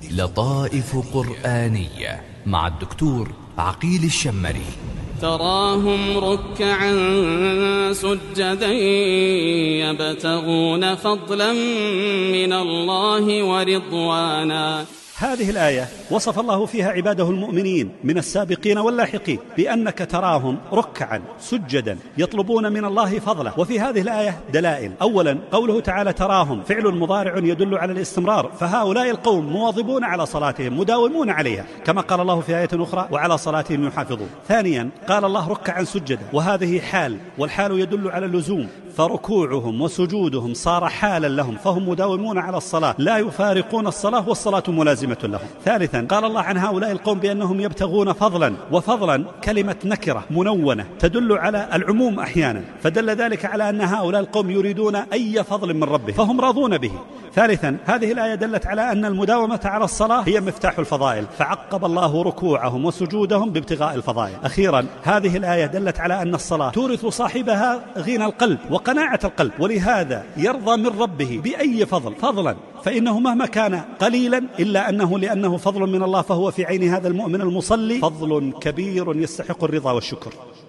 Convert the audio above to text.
لطائف قرآنية مع الدكتور عقيل الشمري. تراهم ركعا سجدا يبتغون فضلا من الله ورضوانا. هذه الآية وصف الله فيها عباده المؤمنين من السابقين واللاحقين بأنك تراهم ركعا سجدا يطلبون من الله فضله. وفي هذه الآية دلائل. أولا قوله تعالى تراهم فعل مضارع يدل على الاستمرار، فهؤلاء القوم مواظبون على صلاتهم مداومون عليها كما قال الله في آية أخرى وعلى صلاتهم يحافظون. ثانيا قال الله ركعا سجدا، وهذه حال، والحال يدل على اللزوم، فركوعهم وسجودهم صار حالا لهم، فهم مداومون على الصلاة لا يفارقون الصلاة والصلاة ملازمة لهم. ثالثا قال الله عن هؤلاء القوم بأنهم يبتغون فضلا، وفضلا كلمة نكرة منونة تدل على العموم أحيانا، فدل ذلك على أن هؤلاء القوم يريدون أي فضل من ربهم فهم راضون به. ثالثا هذه الآية دلت على أن المداومة على الصلاة هي مفتاح الفضائل، فعقب الله ركوعهم وسجودهم بابتغاء الفضائل. أخيرا هذه الآية دلت على أن الصلاة تورث صاحبها غنى القلب وقناعة القلب، ولهذا يرضى من ربه بأي فضلا، فإنه مهما كان قليلا إلا أنه لأنه فضل من الله فهو في عين هذا المؤمن المصلي فضل كبير يستحق الرضا والشكر.